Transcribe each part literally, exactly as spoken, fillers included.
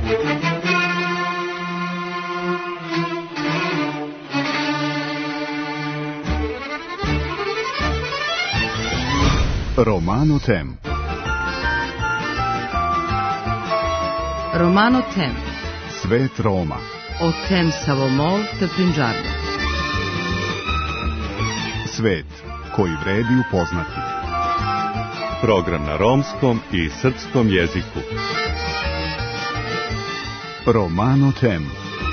Romano Tem. Romano Tem. Svet Roma. O tem savomol te Prinđarda. Svet koji vredi upoznati. Program na romskom i srpskom jeziku. Romano Tem.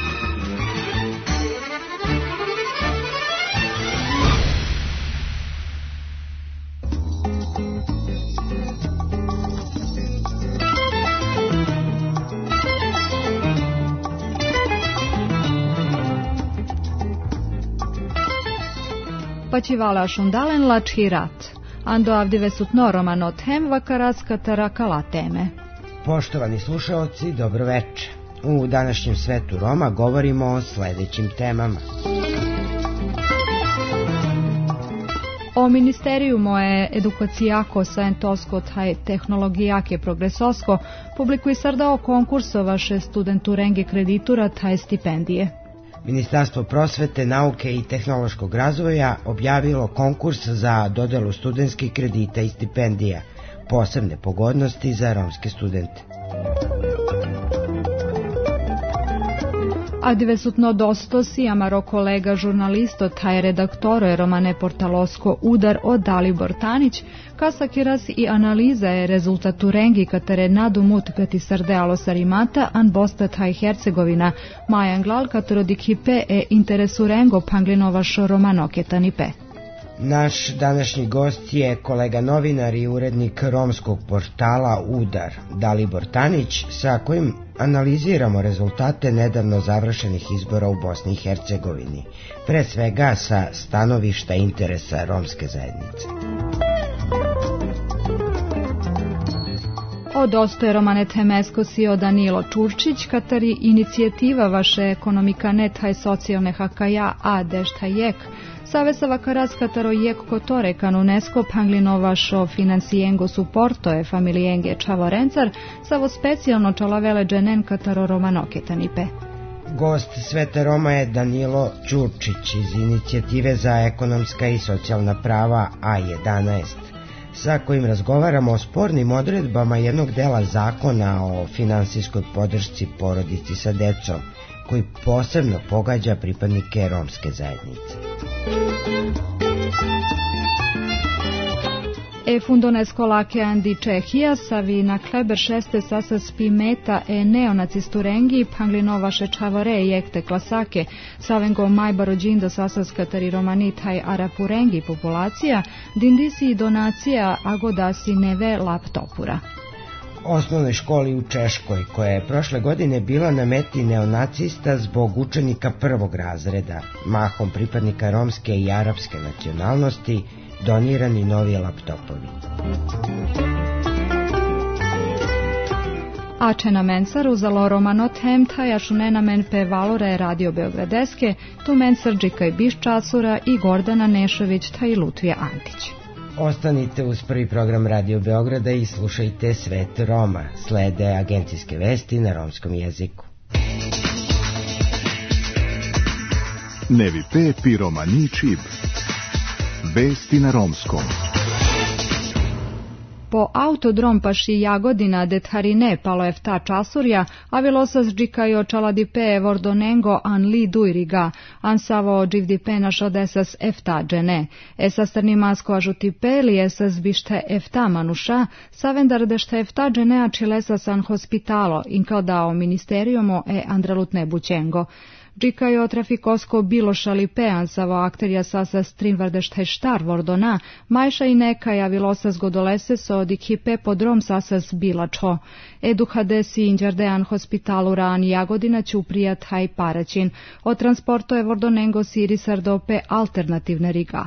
Pačivala šundalen lačhi rat. Ando avdive sutno Romano Tem vakaras katara kala teme. Poštovani slušaoci, dobro veče. U današnjem svetu Roma govorimo o sledećim temama. O ministerijumo je edukacijako sajentosko taj tehnologijake progresosko publikuj sardao konkursovaše studentu renge kreditura taj stipendije. Ministarstvo prosvete, nauke i tehnološkog razvoja objavilo konkurs za dodelu studentskih kredita i stipendija, posebne pogodnosti za romske studente. Adive sutno dostosi, amaro kolega žurnalisto, taj redaktoro je romane portalosko udar od Dalibor Tanić, kasakiras i analiza je rezultatu rengi katare nadumut kati sardealo sarimata an bosta taj Hercegovina, majan glal kataro dikhipe e interesu rengo panglinovašo romanoketanipe. Naš današnji gost je kolega novinar i urednik romskog portala Udar, Dalibor Tanić, sa kojim analiziramo rezultate nedavno završenih izbora u Bosni i Hercegovini, pre svega sa stanovišta interesa romske zajednice. Od ostoje Romane Temesko si o Danilo Čurčić, katari inicijativa vaše ekonomika netaj socijalne hakaja a deštajek, Savesava karas kataro jek kotore kan UNESCO panglinovašo financijengo suporto e familijenge čavorencar, savo specijalno čalavele dženen kataro romanoketanipe. Gost Sveta Roma je Danilo Čurčić iz inicijative za ekonomska i socijalna prava A jedanaest, sa kojim razgovaramo o spornim odredbama jednog dela zakona o finansijskoj podršci porodici sa decom, koji posebno pogađa pripadnike romske zajednice. E fundonesko lake andi Čehija savi na kleber šeste sasas pimeta e neonacistu rengi panglinovaše čavore i ekte klasake savengo majbaro džindo sasas katari romanitaj arapu rengi populacija dindisi i donacija agodasi neve laptopura. Osnovnoj školi u Češkoj, koja je prošle godine bila na meti neonacista zbog učenika prvog razreda, mahom pripadnika romske i arapske nacionalnosti, donirani novi laptopovi. Ače na mensar uzalo Romano Tem tajašu nenamen pe valore radio Beogradeske, tu mensar Džikaj Biščasura i Gordana Nešović taj Lutvija Antić. Ostanite uz prvi program Radio Beograda i slušajte Svet Roma. Slede agencijske vesti na romskom jeziku. Nevi pe pi romani čib. Vesti na romskom. Po autodrom paši Jagodina detharine palo efta časurja, a vilosas džikajo čaladipe vordonengo an li dujriga, an savo dživdipe naš odesas efta džene. Esas trnimasko ažutipe li esas bište efta manuša, savendar dešte efta džene a čilesas an hospitalo, inkaldao ministerijomo e andralutne bućengo. Džikajo trafikosko bilo šalipean savo akterja sasas trinvardešte štar vordona, majša i nekaja vilosas godolese so dikhipe podrom sasas bilačo. Eduhadesi inđardean hospitalu ran Jagodina ću prijat haj paraćin. O transporto je vordonengo siri sardope alternativne riga.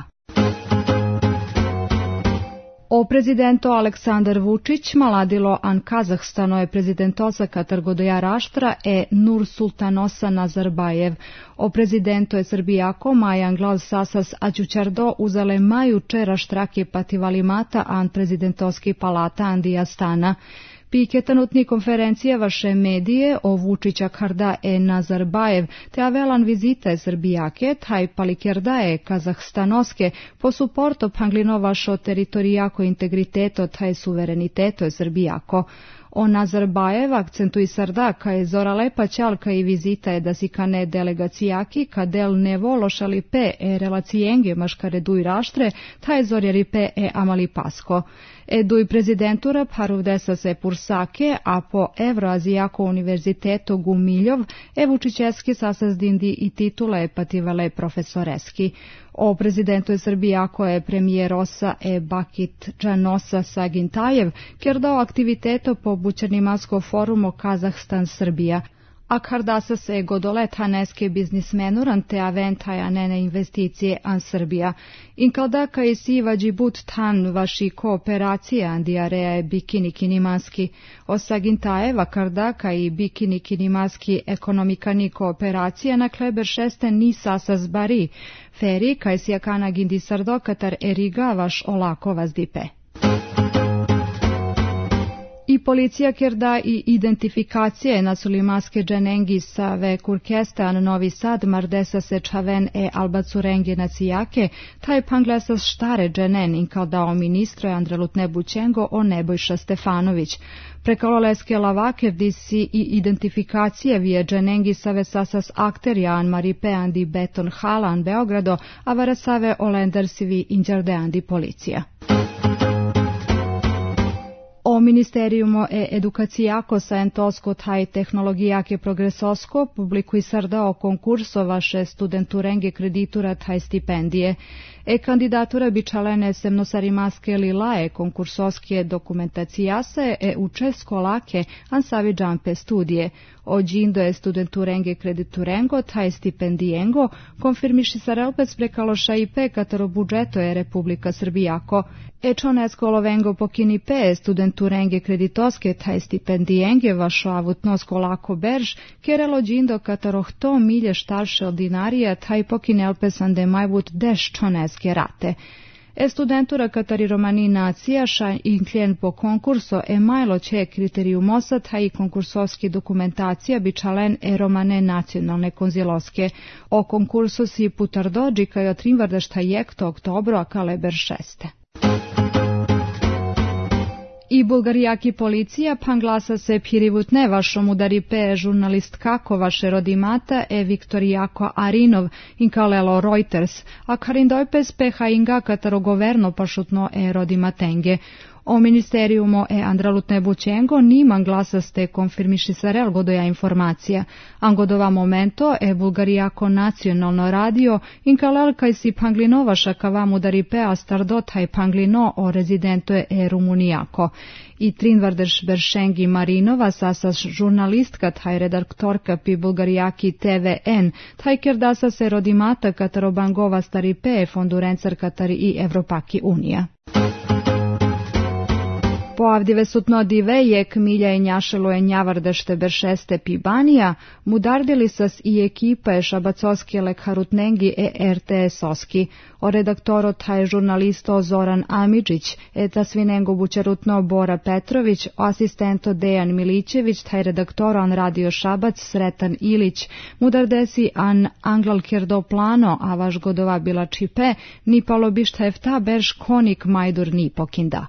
O prezidento Aleksandar Vučić maladilo an Kazahstano je prezidentosa Katargodoja Raštra e Nur Sultanosa Nazarbajev. O prezidento je Srbijako Majan Glal Sasas Aćućardo uzale maju čera štrake pativalimata an prezidentovski palata Andija Stana. Piketanutni konferencija vaše medije o Vučića Karda e Nazarbajev te avelan vizite Srbijake, taj palikerdaje Kazahstanoske po suporto panglino vašo teritorijako integriteto taj suvereniteto Srbijako. O Nazarbajev akcentui sarda ka je zora lepa ćalka i vizita je da si kane delegacijaki ka del ne vološali pe e relacijenge maškare duj raštre, taj zorjeri pe e amali pasko. E duj prezidentura paruvdesa se pursake, a po Evroazijako univerziteto Gumiljov, e Vučićeski sasazdindi i titule pativale profesoreski. O prezidentu je Srbijako je premijerosa e Bakit Džanosa Sagintajev, kjer dao aktiviteto po Bućernimasko forumo Kazahstan-Srbija, a kardasa se godolet haneske biznismenuran te aventaja nene investicije an Srbija. In kaldaka i siva džibut tan vaši kooperacije andiarea je bikini kinimaski. O Sagintajeva kardaka i bikini kinimaski ekonomikani kooperacija na kleber šeste ni sasas bari. Feri kaj si jakana gindi sardokatar eriga vaš olako vazdipe. I policija kerda i identifikacije na sulimaske dženengi sa ve Kurkestan Novi Sad mardesa se čaven e albacurenge nacijake, taj panglesa štare dženen in kao dao ministro Andrelutne Bućengo o Nebojša Stefanović. Prekaloleske lavake disi i identifikacije vije dženengi save sasas akterijan maripeandi beton halan Beogrado, a varasave olendersivi inđardeandi policija. O ministerijumo e edukacijako sa entosko taj tehnologijake progresosko publikuj sardao konkurso vaše studenturenge kreditura taj stipendije. E kandidatura bičalene semnosarimaske lilae konkursoske dokumentacijase e učesko lake ansavi džampe studije. O džindo je studenturenge krediturengo taj stipendijengo konfirmiši sarelpec prekaloša i pe kataro budžeto je Republika Srbijako. E čonesko lovengo pokini pe studenturenge kreditoske taj stipendijenge vašo avutnosko lako berž kerelo džindo kataro hto milje štarše od dinarija taj pokinelpes ande majvut deš čoneske rate. E studentura katari romani nacija ša inkljen po konkurso e majlo će kriterijumosa taj konkursoski dokumentacija bičalen e romane nacionalne konziloske. O konkursu si putardođi kaj otrimvardašta jekto oktobro a kaleber šeste. I bulgarijaki policija panglasa se pirivutne vašom udari pe žurnalist kako vaše rodimata e Viktorijako Arinov in kalelo Reuters, a karindojpes peha inga kataro governo pašutno e rodimatenge. O ministerijumo e Andralutne Bućengo niman glasaste konfirmiši sarel godoja informacija. Angodova momento e Bulgarijako nacionalno radio in kalel kaj si panglinovaša kavam udari pea stardotaj panglino o rezidento e Rumunijako. I Trinvardeš Beršengi Marinova sasas žurnalistka taj redaktorka pi Bulgarijaki te ve en, taj kerdasa se rodimata kataro bangova stari pe fondurencar katari i Evropaki unija. Poavdive sutno dive jek milja je njašelo je njavardešte beršeste pibanija, mudardili sas i ekipa je šabacoski lekharutnengi e er te es-oski. O redaktoro taj žurnalisto Zoran Amidžić, eta svinengo bučerutno Bora Petrović, o asistento Dejan Milićević, taj redaktoro an radio Šabac Sretan Ilić, mudardesi an anglal kerdo plano, a vaš godova bila čipe, ni palobišta efta berš konik majdur ni pokinda.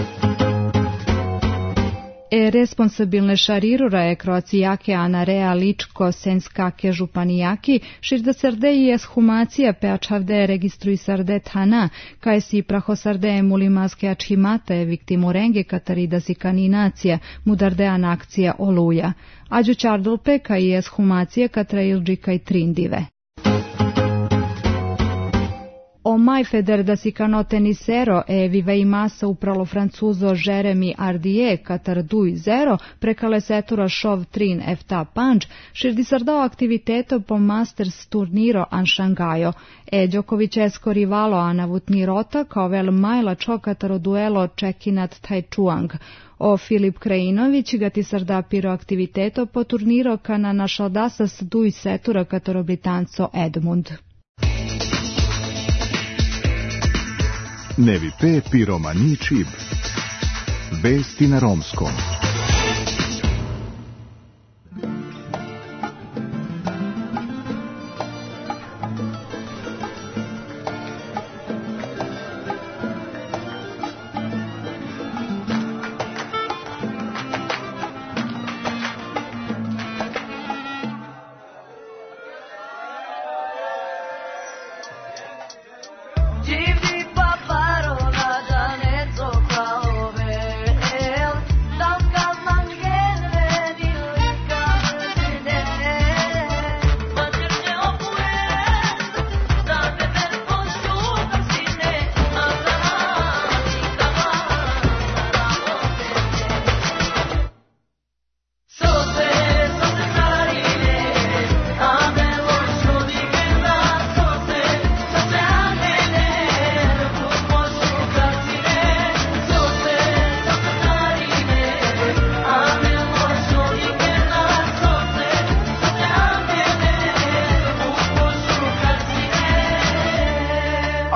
E responsabilne šarirura je kroacijake anarea ličko senskake županijaki, širda srde i eshumacija peačavde registruj sarde tana, kaj si prahosarde mulimaske ačhimate viktimurenge katarida si kaninacija, mudardean akcija oluja. Ađu čardulpe kaj eshumacija katra ilđi kaj trindive. O majfeder da si canote nisero e vive i masa upralo francuzo Jeremy Ardie katar duj zero prekale setura šov trin efta panč, širdi sardao aktiviteto po Masters turniro an Šangajo. E Đokovićesko rivalo anavutni rota kao vel majla čokataro duelo čekinat taj čuang. O Filip Krajinović ga ti sarda piro aktiviteto po turniro kana našaldasas duj setura kataro Britanco Edmund. Nevi pe piromani čib. Vesti na romskom.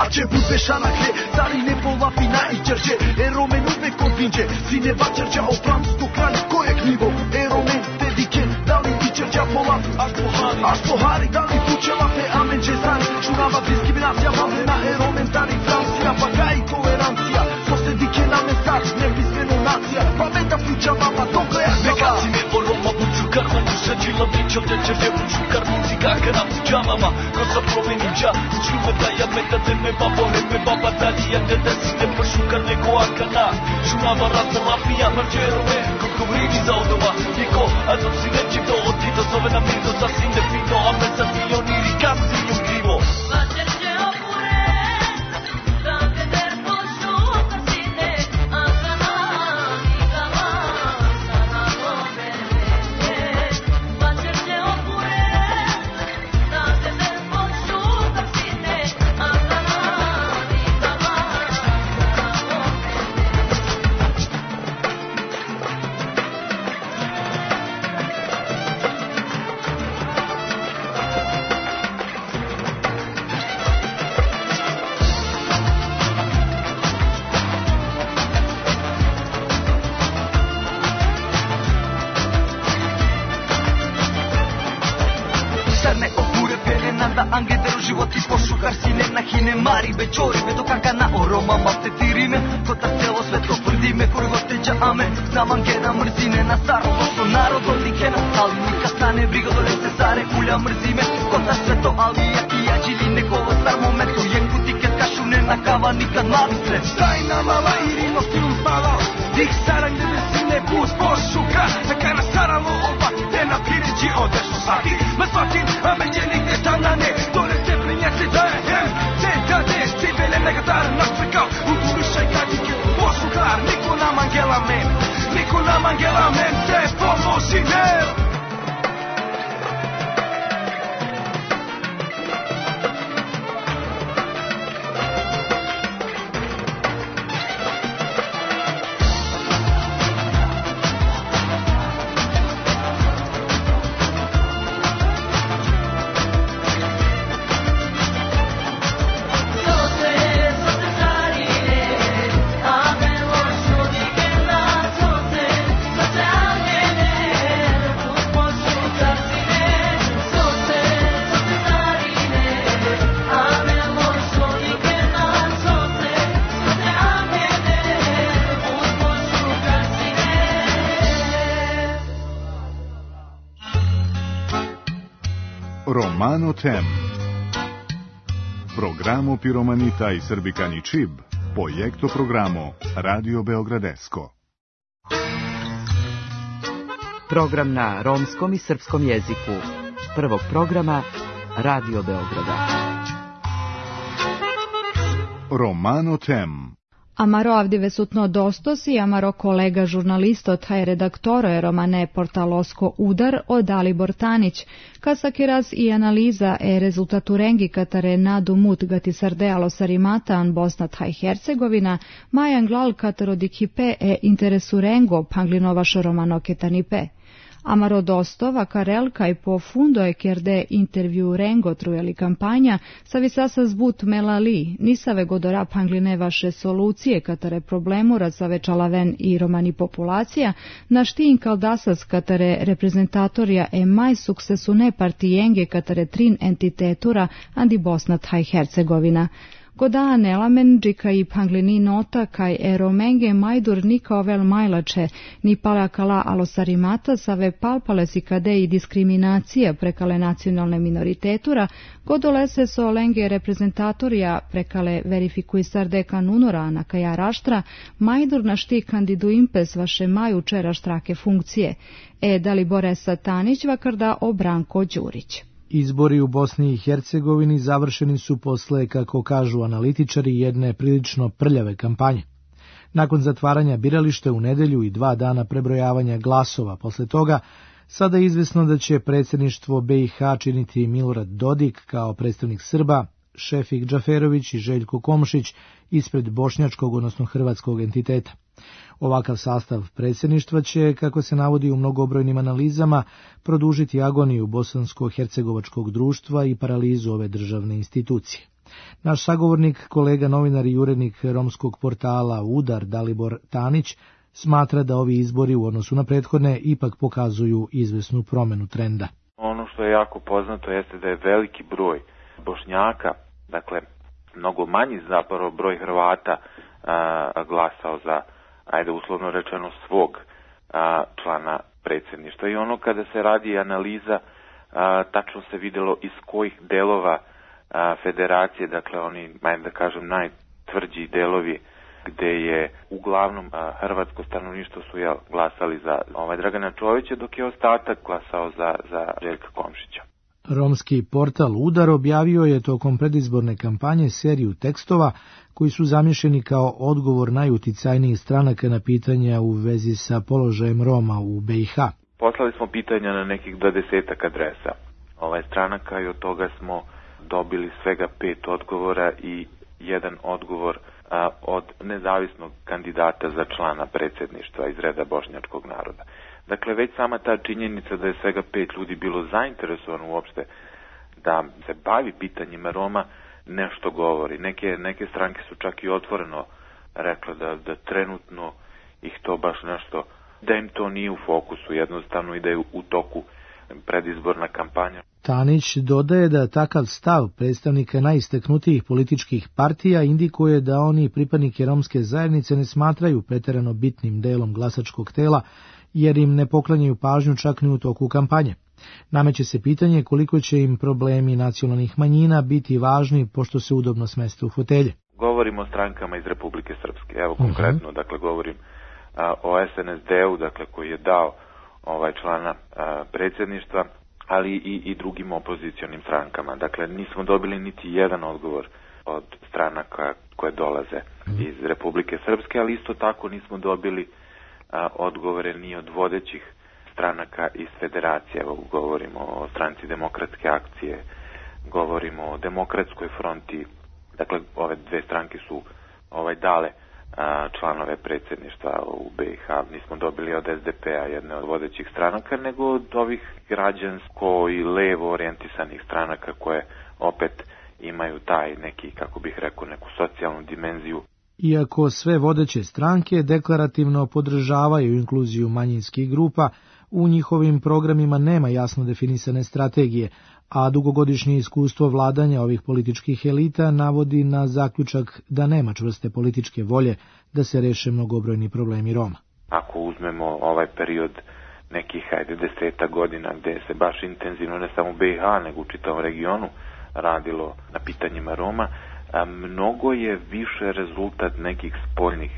face Budveșa na hle, țarile pola fina i cerce Eromen nu me convinge, sineva cercea o plan sto kralj kojeg nivo Eromen te diken, da li ti cercea pola Aș pohari, aș pohari, da li tučela pe amen džezani Čunava diskriminacija, valena Eromen tari Francija, pa kaj tolerancija So se dike na mesar, nepismeno nacija Pameta fuća mama, dokle ja Neka si me voloma, buću karma Usađila bića, večer je buću karnici Kaka nam u džamama, ko sa promeninđa Učuva da ja meta, te me babo, ne me baba Dali ja ne da si ne pršukar nego akana Čunava razna mafija, mrđerove Kako vridi za odova, niko A dok si neće to odito, zove na mirdo Sasvim defino, a me sa pioniri Kasinju krivo Čorive do kakana oroma mafte tirime Kota celo sveto tvrdime Kurgo teđa ame Zaman gena mrzine Na staro lošno narod odlikena Ali nikad stane briga dole se zare Kulja mrzime Kota sveto ali jak i jađili Nekova star moment Ujek putiket kašune na kava Nikad mali sred Tajna mala irino film spala Dih sarang deve sine put pošuka Takana saralo ova Te na priređi odešlo sati Ma svakim a međe nigde tanane Dole se prenjese da je hem Te da ne civile negatar Nastrkao u duvišaj kadike Pošukar niko nam angela men Niko nam angela men Te pomoži ne Romano Tem. Programo Piromanita i Srbikani Čib, projekto programo Radio Beogradesko. Program na romskom i srpskom jeziku. Prvog programa Radio Beograda. Romano Tem. Amaro avdivesutno dostosi, amaro kolega žurnalisto taj redaktoro je romane portalosko udar o Dalibor Tanić, kasakiraz i analiza e rezultatu rengi katare nadu mut gati sardealo sarimatan Bosna taj Hercegovina, majan glal kataro dikipe e interesu rengo panglinovašo romano ketanipe. Amaro dostova Karel kaj po fundo e kjerde intervju rengo trujeli kampanja, savisasa zbut melali, nisave godora pangline vaše solucije katare problemu razavečala ven i romani populacija, na štin kaldasas katare reprezentatorja e maj suksesu ne partijenge katare trin entitetura andi Bosna taj Hercegovina. Goda nelamen džika i panglini nota kaj eromenge majdur nika ovel majlače, ni palakala alosarimata save palpalesi kade i diskriminacija prekale nacionalne minoritetura, godolese so lenge reprezentatorija prekale verifikuj sarde kanunora na kaja raštra, majdur našti kandidu impes vaše maju čera štrake funkcije, e Dalibore Satanić vakarda o Branko Đurić. Izbori u Bosni i Hercegovini završeni su posle, kako kažu analitičari, jedne prilično prljave kampanje. Nakon zatvaranja birališta u nedelju i dva dana prebrojavanja glasova posle toga, sada je izvesno da će predsjedništvo B i H činiti Milorad Dodik kao predstavnik Srba, Šefik Džaferović i Željko Komšić ispred bošnjačkog, odnosno hrvatskog entiteta. Ovakav sastav predsjedništva će, kako se navodi u mnogobrojnim analizama, produžiti agoniju bosansko-hercegovačkog društva i paralizu ove državne institucije. Naš sagovornik, kolega novinar i urednik romskog portala Udar Dalibor Tanić, smatra da ovi izbori u odnosu na prethodne ipak pokazuju izvesnu promenu trenda. Ono što je jako poznato jeste da je veliki broj Bošnjaka, dakle mnogo manji zapravo broj Hrvata a, glasao za, ajde uslovno rečeno, svog a, člana predsjedništva. I ono kada se radi analiza, a, tačno se vidjelo iz kojih delova a, federacije, dakle oni, ajde da kažem, najtvrđi delovi gde je uglavnom a, hrvatsko stanovništvo su jel, glasali za ovaj Dragana Čovića, dok je ostatak glasao za, za Željka Komšića. Romski portal Udar objavio je tokom predizborne kampanje seriju tekstova koji su zamišljeni kao odgovor najuticajnijih stranaka na pitanja u vezi sa položajem Roma u B i H. Poslali smo pitanja na nekih dvadesetak adresa ovaj stranaka i od toga smo dobili svega pet odgovora i jedan odgovor a, od nezavisnog kandidata za člana predsjedništva iz reda bošnjačkog naroda. Dakle, već sama ta činjenica da je svega pet ljudi bilo zainteresovano uopšte da se bavi pitanjima Roma nešto govori. Neke, neke stranke su čak i otvoreno rekle da, da trenutno ih to baš nešto, da im to nije u fokusu jednostavno i da je u toku predizborna kampanja. Tanić dodaje da takav stav predstavnika najistaknutijih političkih partija indikuje da oni pripadnike romske zajednice ne smatraju preterano bitnim delom glasačkog tela, jer im ne poklanjaju pažnju čak ni u toku kampanje. Nameće se pitanje koliko će im problemi nacionalnih manjina biti važni pošto se udobno smeste u fotelje. Govorimo o strankama iz Republike Srpske. Evo konkretno, uh-huh. dakle govorim a, o S N S D-u, dakle koji je dao ovaj člana a, predsjedništva, ali i, i drugim opozicionim strankama. Dakle, nismo dobili niti jedan odgovor od stranaka koje dolaze uh-huh. iz Republike Srpske, ali isto tako nismo dobili a, odgovore ni od vodećih stranaka iz federacije. Evo govorimo o stranci Demokratske akcije, govorimo o Demokratskoj fronti. Dakle, ove dve stranke su ovaj dale a, članove predsjedništva u B i H. Nismo dobili od S D P-a, jedne od vodećih stranaka, nego od ovih građansko i levo orijentisanih stranaka koje opet imaju taj neki, kako bih rekao, neku socijalnu dimenziju. Iako sve vodeće stranke deklarativno podržavaju inkluziju manjinskih grupa, u njihovim programima nema jasno definisane strategije, a dugogodišnje iskustvo vladanja ovih političkih elita navodi na zaključak da nema čvrste političke volje da se reše mnogobrojni problemi Roma. Ako uzmemo ovaj period nekih, ajde, deseta godina gde se baš intenzivno, ne samo u B i H, nego u čitavom regionu radilo na pitanjima Roma, a mnogo je više rezultat nekih spoljnih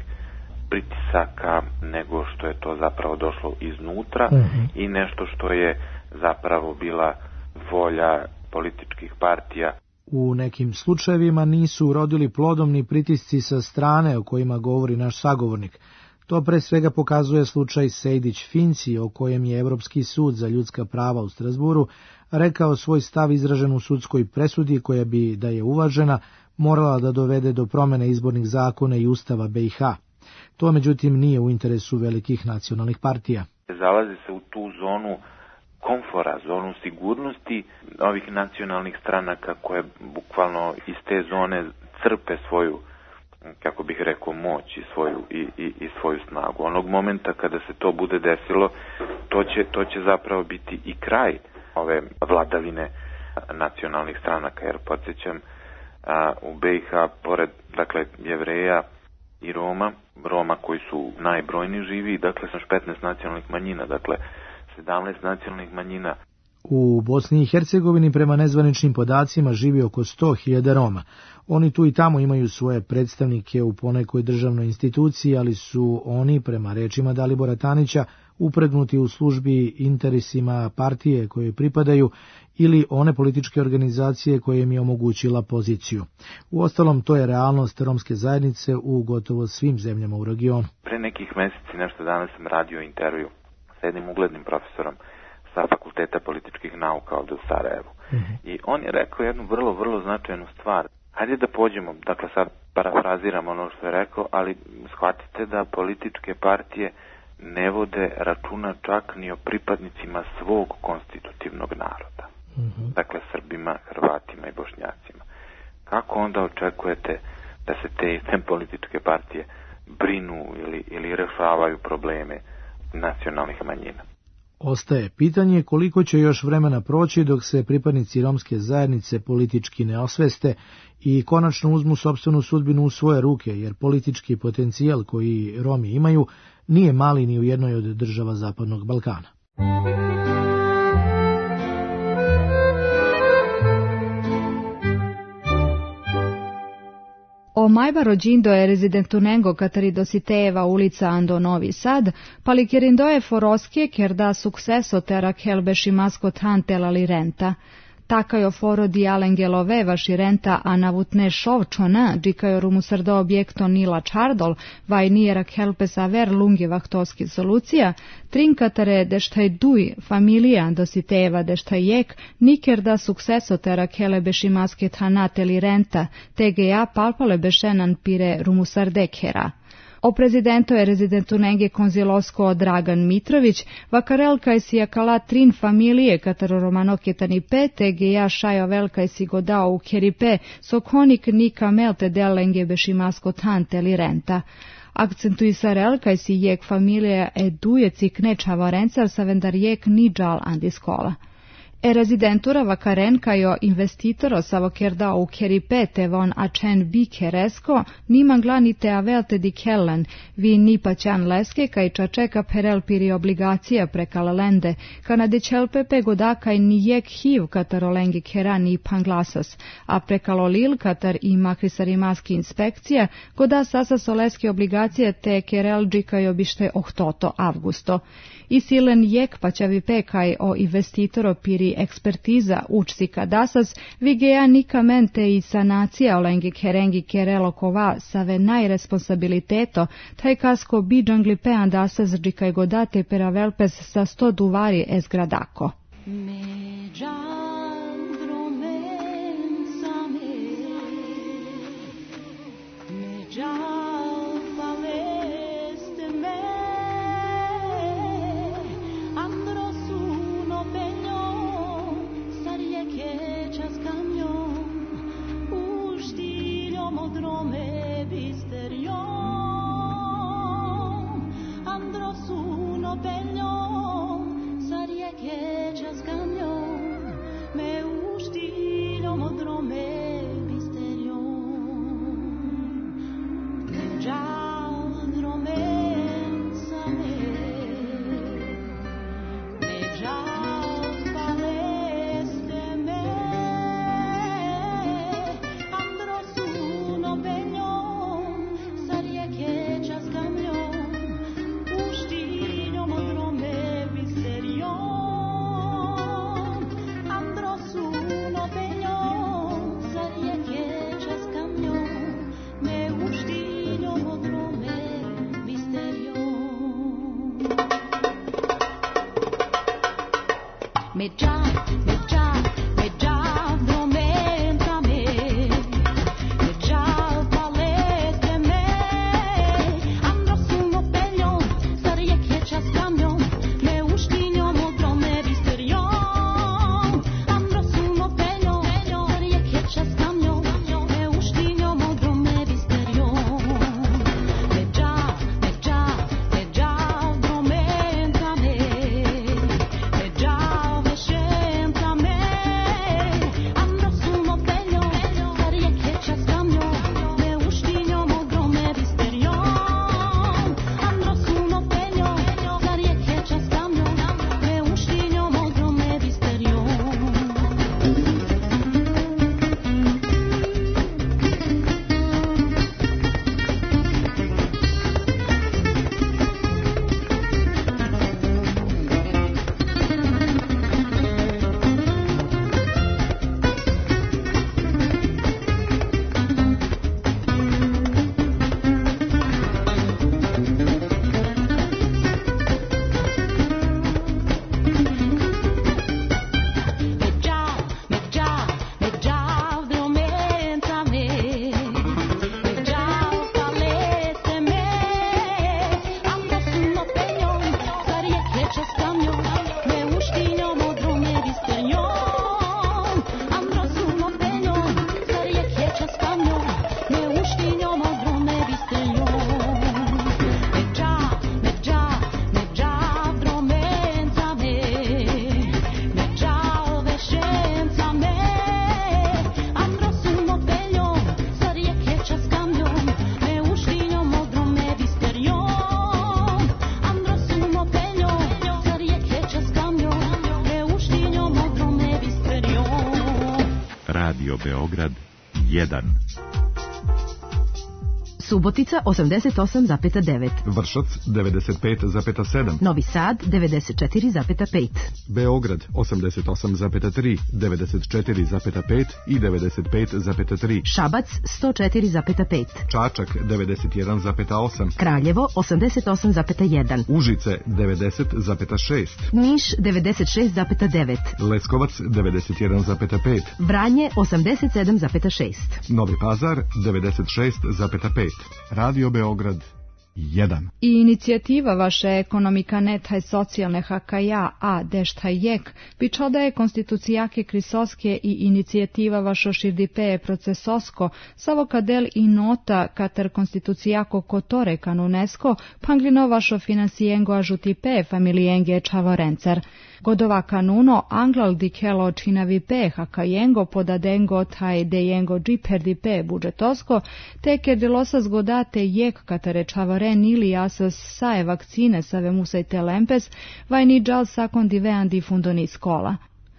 pritisaka nego što je to zapravo došlo iznutra uh-huh. i nešto što je zapravo bila volja političkih partija. U nekim slučajevima nisu urodili plodom ni pritisci sa strane o kojima govori naš sagovornik. To pre svega pokazuje slučaj Sejdić-Finci, o kojem je Evropski sud za ljudska prava u Strasburu rekao svoj stav izražen u sudskoj presudi koja bi, da je uvažena, morala da dovede do promene izbornih zakona i ustava B i H. To, međutim, nije u interesu velikih nacionalnih partija. Zalazi se u tu zonu komfora, zonu sigurnosti ovih nacionalnih stranaka koje bukvalno iz te zone crpe svoju, kako bih rekao, moć i svoju, i, i, i svoju snagu. Onog momenta kada se to bude desilo, to će, to će zapravo biti i kraj ove vladavine nacionalnih stranaka, jer podsjećam, a, u B i H, pored, dakle, Jevreja i Roma, Roma koji su najbrojniji živi, dakle, sa petnaest nacionalnih manjina, dakle, sedamnaest nacionalnih manjina. U Bosni i Hercegovini prema nezvaničnim podacima živi oko sto hiljada Roma. Oni tu i tamo imaju svoje predstavnike u ponekoj državnoj instituciji, ali su oni, prema rečima Dalibora Tanića, upregnuti u službi interesima partije koje pripadaju ili one političke organizacije koje im je omogućila poziciju. Uostalom, to je realnost romske zajednice u gotovo svim zemljama u regionu. Pre nekih meseci, nešto danas sam radio intervju sa jednim uglednim profesorom sa Fakulteta političkih nauka ovde u Sarajevu. Mm-hmm. I on je rekao jednu vrlo, vrlo značajnu stvar. Hajde da pođemo, dakle sad parafraziram ono što je rekao, ali shvatite da političke partije ne vode računa čak ni o pripadnicima svog konstitutivnog naroda. Mm-hmm. Dakle, Srbima, Hrvatima i Bošnjacima. kako onda očekujete da se te, te političke partije brinu ili, ili rešavaju probleme nacionalnih manjina? Ostaje pitanje koliko će još vremena proći dok se pripadnici romske zajednice politički ne osveste i konačno uzmu sopstvenu sudbinu u svoje ruke, jer politički potencijal koji Romi imaju nije mali ni u jednoj od država Zapadnog Balkana. O mai rođindo je rezidentunengo Kataridositejeva ulica Ando Novi Sad, pali kjerindoje foroskije kjer da sukseso tera kelbeši maskot hantela li renta. Takajo foro di alengelove vaši renta a navutne šovčona, džikajo rumusardo objekto Nila Čardol, vaj nijera kelpes aver lungi vahtoski solucija, trinkatare deštaj duj familija Dositejeva deštaj jek, niker da sukseso tera kelebeši masket hanateli renta, tege ja palpale bešenan pire rumusardekera. O prezidento je rezidentunenge konzilosko Dragan Mitrović, vakarelka si jakala trin familije kataroromanoketani pe, tege ja šajo velka si godao u keripe, sokonik nika melte delenge bešimasko tante li renta. Akcentui sarelka si jek familija eduje cikne čavarencar sa vendar jek niđal andiskola. E rezidentura vakarenka jo investitoro sa vokerda u keripete von acen bi keresko, niman glanite avelte di kellen, vi ni paćan leske kaj čačeka perel piri obligacija prekala lende, kana de čelpepe godakaj ni jek hiv katarolengi kerani i panglasas, a prekalo lil katar i makrisarimaski inspekcija, goda sasa soleske obligacije te kerel džikajo bište ohtoto avgusto. I silen jek paćavi pekaj o investitoro piri ekspertiza učci kadasas, vigeja nikamente i sanacija olengi kerengi kerelo kova save najresponsabiliteto, taj kasko bi džangli pe andasas džikaj godate peravelpes sa sto duvari es gradako. Me Radio Beograd jedan. Subotica osamdeset osam zarez devet. Vršac devedeset pet zarez sedam. Novi Sad devedeset četiri zarez pet. Beograd osamdeset osam zarez tri, devedeset četiri zarez pet i devedeset pet zarez tri. Šabac sto četiri zarez pet. Čačak devedeset jedan zarez osam. Kraljevo osamdeset osam zarez jedan. Užice devedeset zarez šest. Niš devedeset šest zarez devet. Leskovac devedeset jedan zarez pet. Vranje osamdeset sedam zarez šest. Novi Pazar devedeset šest zarez pet. Radio Beograd jedan. I inicijativa vaše ekonomika netaj socijalne hakaja a deštajek pičoda je konstitucijake krisoske i inicijativa vašo širdipeje procesosko savokadel i nota kater konstitucijako kotore kan UNESCO panglino vašo finansijengo ažutipe familijenge čavorencer. Godova kanuno anglal dikelo činavipe hakajengo podadengo taj dejengo džiperdipe budžetosko te kerdilosa zgodate jek katere čavoren ili asas sae vakcine save musajte lempes vajni džal sakon divean di fundoni skola.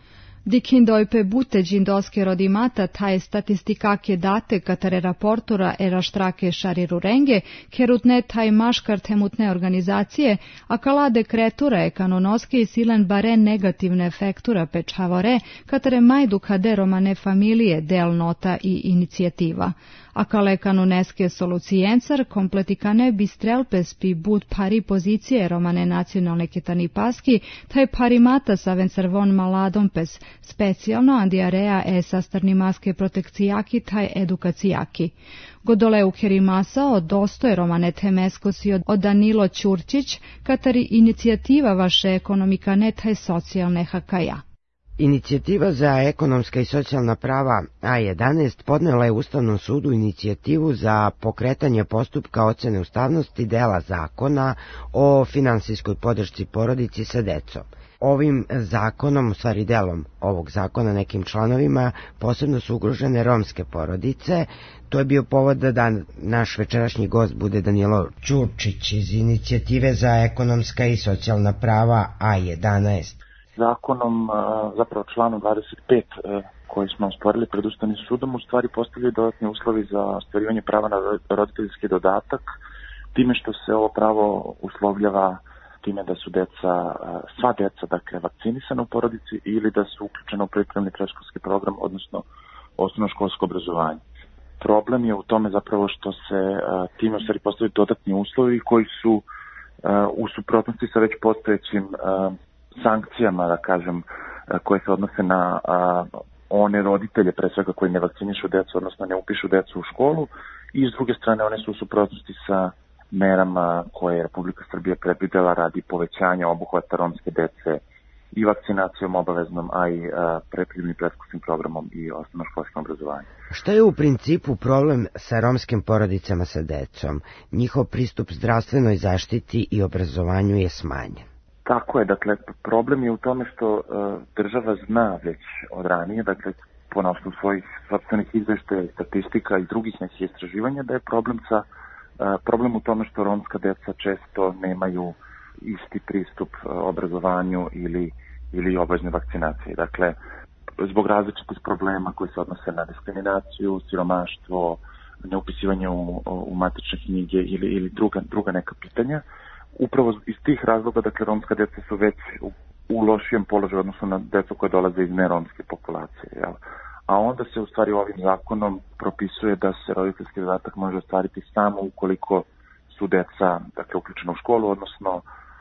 Dikindojpe buteđin doske rodimata taj statistikake date katare raportura era štrake šarirurenge, kerutne taj maškar temutne organizacije, a kalade kretura je kanonoske i silen bare negativne efektura pečavore, katare majdu kade romane familije del nota i inicijativa. A kale kanoneske solucijencar kompletikane bistrelpes pi bud pari pozicije romane nacionalne ketani paski, taj parimata savencar von maladompes, specijalno andiarea e sastarni maske protekcijaki taj edukacijaki. Godole u kerimasa od dostoje romane temeskosi od Danilo Ćurčić, katari inicijativa vaše ekonomika ne taj socijalne hakaja. Inicijativa za ekonomska i socijalna prava A jedanaest podnela je Ustavnom sudu inicijativu za pokretanje postupka ocene ustavnosti dela zakona o finansijskoj podršci porodici sa decom. Ovim zakonom, u stvari delom ovog zakona, nekim članovima, posebno su ugrožene romske porodice. To je bio povod da naš večerašnji gost bude Danilo Ćurčić iz inicijative za ekonomska i socijalna prava A jedanaest. Zakonom, zapravo članom dvadeset pet koji smo stvorili pred Ustavnim sudom, u stvari postavljaju dodatni uslovi za ostvarivanje prava na roditeljski dodatak, time što se ovo pravo uslovljava time da su deca, sva deca, dakle, vakcinisana u porodici ili da su uključena u pripremni predškolski program, odnosno osnovnoškolsko obrazovanje. Problem je u tome zapravo što se time u stvari postavljaju dodatni uslovi koji su u suprotnosti sa već postojećim sankcijama, da kažem, koje se odnose na a, one roditelje, pre svega, koji ne vakcinišu decu, odnosno ne upišu decu u školu, i s druge strane one su u suprotnosti sa merama koje je Republika Srbija predvidela radi povećanja obuhvata romske dece i vakcinacijom obaveznom, a i pripremnim predškolskim programom i osnovnoškolskim obrazovanjem. Šta je u principu problem sa romskim porodicama sa decom? Njihov pristup zdravstvenoj zaštiti i obrazovanju je smanjen. Tako je, dakle, problem je u tome što uh, država zna već od ranije, dakle, po osnovu svojih sopstvenih izveštaja, statistika i drugih nekih istraživanja, da je problem sa uh, problem u tome što romska deca često nemaju isti pristup uh, obrazovanju ili, ili obavezne vakcinacije. Dakle, zbog različitih problema koji se odnose na diskriminaciju, siromaštvo, neupisivanje u, u matične knjige ili, ili druga, druga neka pitanja. Upravo iz tih razloga, dakle, romska deca su već u, u lošijem položaju odnosno na decu koje dolaze iz neromske populacije. Jel? A onda se u stvari ovim zakonom propisuje da se roditeljski dodatak može ostvariti samo ukoliko su deca, dakle, uključena u školu, odnosno,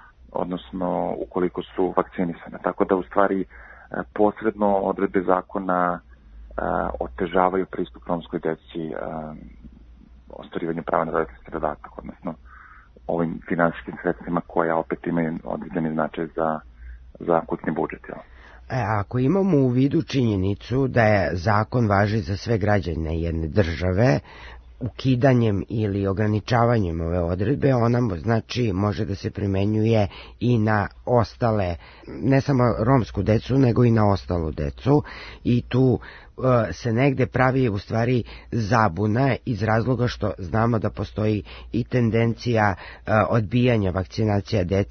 odnosno ukoliko su vakcinisane. Tako da u stvari posredno odredbe zakona a, otežavaju pristup romskoj deci a, ostvarivanju prava na roditeljski dodatak, odnosno ovim finansijskim sredstvima koja opet imaju određeni značaj za, za kućni budžet. Jel? E, ako imamo u vidu činjenicu da je zakon važi za sve građane jedne države, ukidanjem ili ograničavanjem ove odredbe, ona znači može da se primenjuje i na ostale, ne samo romsku decu, nego i na ostalu decu, i tu uh, se negde pravi u stvari zabuna iz razloga što znamo da postoji i tendencija uh, odbijanja vakcinacija dece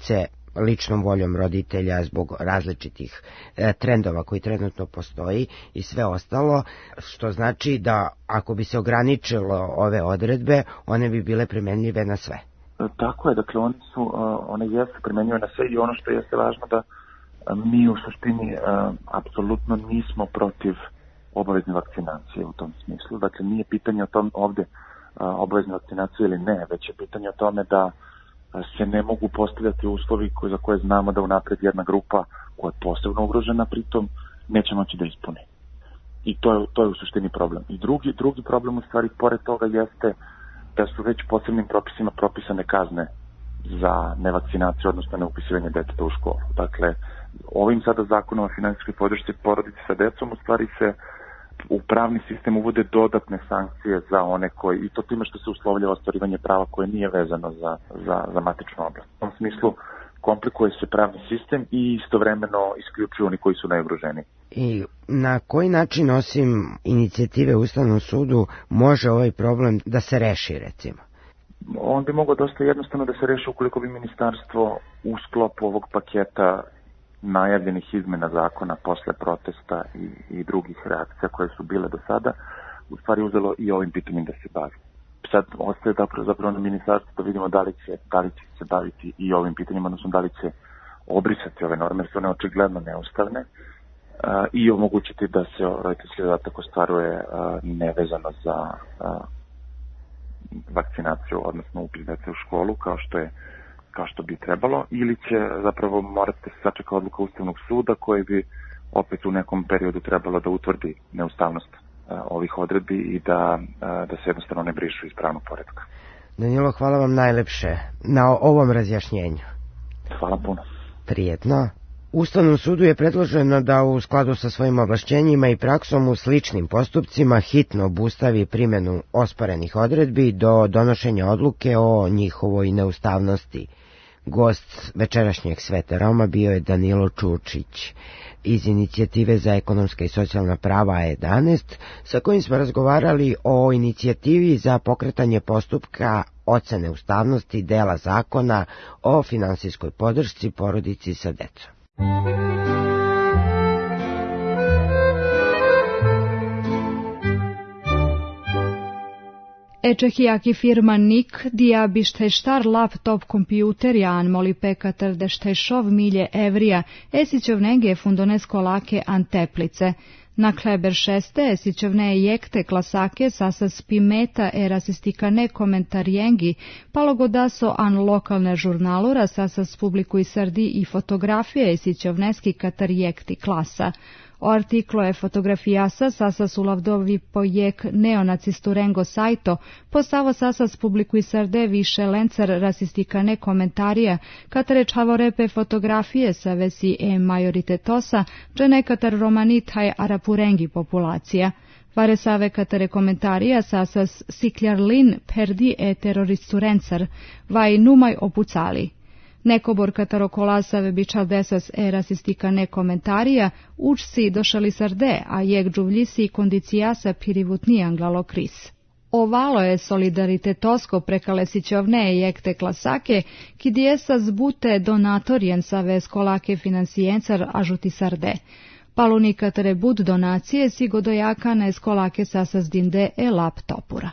ličnom voljom roditelja, zbog različitih e, trendova koji trenutno postoji i sve ostalo, što znači da ako bi se ograničilo ove odredbe, one bi bile primenljive na sve. Tako je, dakle one su, one jesu primenjive na sve i ono što jeste važno da mi u suštini apsolutno nismo protiv obavezne vakcinacije u tom smislu. Dakle, nije pitanje o tom ovde obavezne vakcinacije ili ne, već je pitanje o tome da se ne mogu postavljati uslovi koji, za koje znamo da unapred jedna grupa koja je posebno ugrožena pritom neće moći da ispuni. I to je, to je u suštini problem. I drugi, drugi problem u stvari pored toga jeste da su već posebnim propisima propisane kazne za nevakcinaciju, odnosno neupisivanje deteta u školu. Dakle, ovim sada zakonom o finansijskoj podršci porodici sa decom u stvari se u pravni sistem uvode dodatne sankcije za one koji, i to time što se uslovljava ostvarivanje prava koje nije vezano za, za, za matičnu oblast. U tom smislu komplikuje se pravni sistem i istovremeno isključuju oni koji su najugroženiji. I na koji način, osim inicijative Ustavnom sudu, može ovaj problem da se reši, recimo? On bi mogao dosta jednostavno da se reši ukoliko bi ministarstvo u sklopu ovog paketa najavljenih izmena zakona posle protesta i, i drugih reakcija koje su bile do sada, u stvari uzelo i ovim pitanjem da se bavi. Sad ostaje zapravo, zapravo na ministarstvu da vidimo da li, će, da li će se baviti i ovim pitanjima, odnosno da li će obrisati ove norme, jer su one očigledno neustavne, uh, i omogućiti da se roditeljski dodatak ostvaruje uh, nevezano za uh, vakcinaciju, odnosno upis dece u školu, kao što je kao što bi trebalo, ili će zapravo morati da se sačeka odluka Ustavnog suda koji bi opet u nekom periodu trebalo da utvrdi neustavnost uh, ovih odredbi i da, uh, da se jednostavno ne brišu iz pravnog poretka. Danilo, hvala vam najlepše na ovom razjašnjenju. Hvala puno. Prijetno. Ustavnom sudu je predloženo da u skladu sa svojim ovlašćenjima i praksom u sličnim postupcima hitno obustavi primjenu osporenih odredbi do donošenja odluke o njihovoj neustavnosti. Gost večerašnjeg Sveta Roma bio je Danilo Čurčić iz Inicijative za ekonomska i socijalna prava A jedanaest, sa kojim smo razgovarali o inicijativi za pokretanje postupka ocene ustavnosti dela zakona o finansijskoj podršci porodici sa decom. Ečehijaki firma Nik dija bišteštar laptop kompjuterjan moli pekatar deštešov milje evrija esićovnege fundonesko lake anteplice. Na Kleber šeste esićovne jekte klasake sasa spimeta e rasistikane komentarijengi palogodaso an lokalne žurnalura sasa publikuj sardi i fotografije esićovneski katarjekti klasa. O artiklo je fotografijasa sasa sulavdovi pojek neonacisturengo sajto, postavo sasa publikuj sarde više lencar rasistikane komentarija, katare čavorepe fotografije sa vesi e majoritetosa, džene katar romanitaj arapurengi populacija. Vare save katare komentarija sasas sikljarlin perdi e teroristurencar, vaj numaj opucali. Nekobor katarokolasave bičal desas e rasistikane komentarija, učci došali sarde, a jek džuvljisi kondicijasa pirivutni anglalo kris. Ovalo je solidaritetosko prekalesićovne jekte klasake, ki dijesa zbute donatorjen save skolake financijencar ažuti sarde. Paluni katare bud donacije si godojakane skolake sasas dinde e laptopura.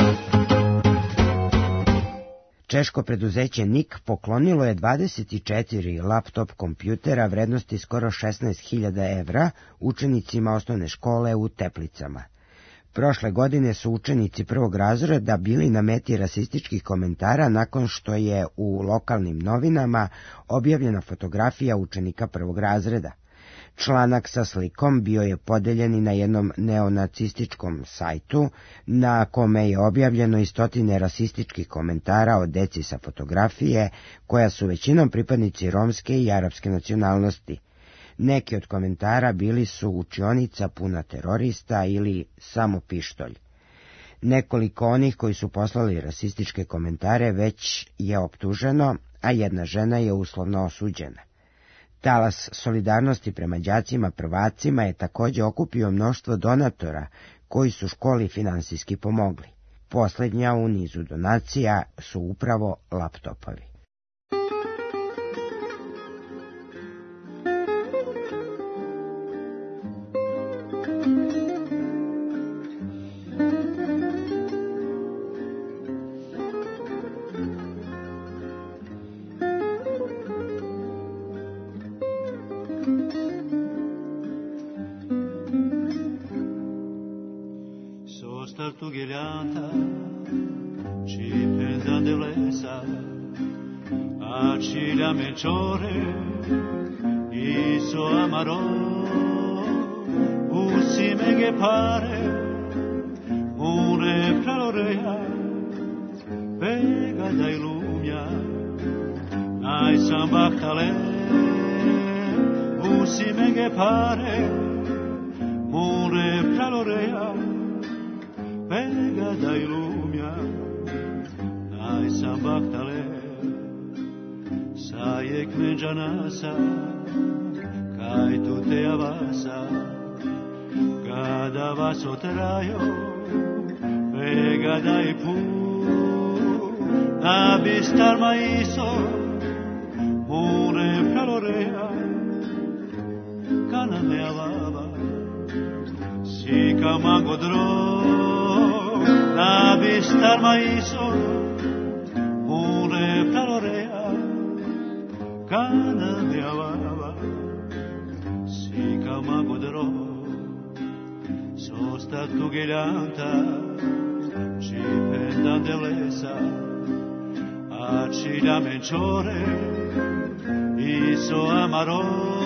Češko preduzeće Nik poklonilo je dvadeset četiri laptop kompjutera vrednosti skoro šesnaest hiljada evra učenicima osnovne škole u Teplicama. Prošle godine su učenici prvog razreda bili na meti rasističkih komentara nakon što je u lokalnim novinama objavljena fotografija učenika prvog razreda. Članak sa slikom bio je podeljen i na jednom neonacističkom sajtu, na kome je objavljeno i stotine rasističkih komentara o deci sa fotografije, koja su većinom pripadnici romske i arapske nacionalnosti. Neki od komentara bili su učionica puna terorista ili samo pištolj. Nekoliko onih koji su poslali rasističke komentare već je optuženo, a jedna žena je uslovno osuđena. Talas solidarnosti prema đacima prvacima je također okupio mnoštvo donatora koji su školi finansijski pomogli. Posljednja u nizu donacija su upravo laptopovi. Tartughellata ci pensa dell'essa a Ciglia Melciore iso amarò usime che pare une florea pega dai lumia ai sambachtale usime che pare une florea pega dai lumia ai sambachtale sai ek menjanasa kai tu te avasa cada vaso traio pega dai pu a vistar maiso mure florea cana me avava si camagodro a vistar maiso mure florea cana me avava si camagodro sono stato ghiglianta ci penda dell'essa a Ciglia Melciore iso amarò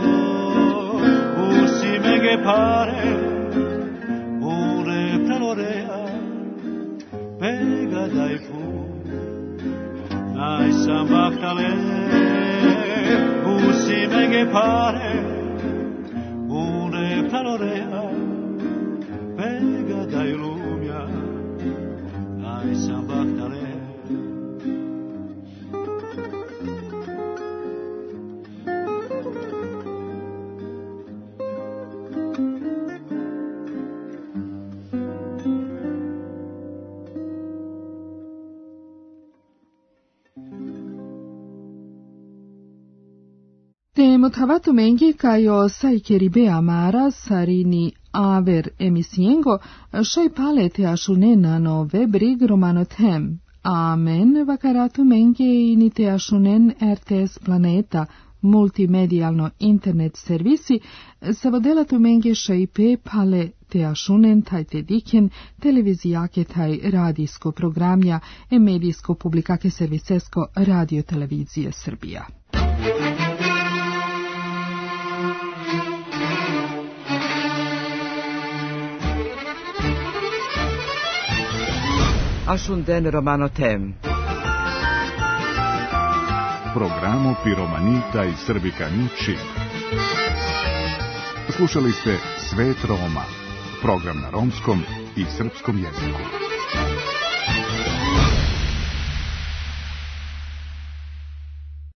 usime che pare une florea pega dai fu ai sambachtale usime che pare une florea pega dai lumia ai sambachtale Temotavato mengi kajo sai keribe amara sarini aver emisiengo shai pale te ashunena no vebri gromano tem. Amen vakaratu mengi ini te ashunen R T S Planeta multimedijalno internet servisi savodela tu mengi shai pe pale te ashunen taj te diken televizijake taj radijsko programja e medijsko publikake servisesko radio televizije Srbija. Ashunden Romano Tem. Programo Piromanita i Srbikani Čib. Slušali ste Svet Roma, program na romskom i srpskom jeziku.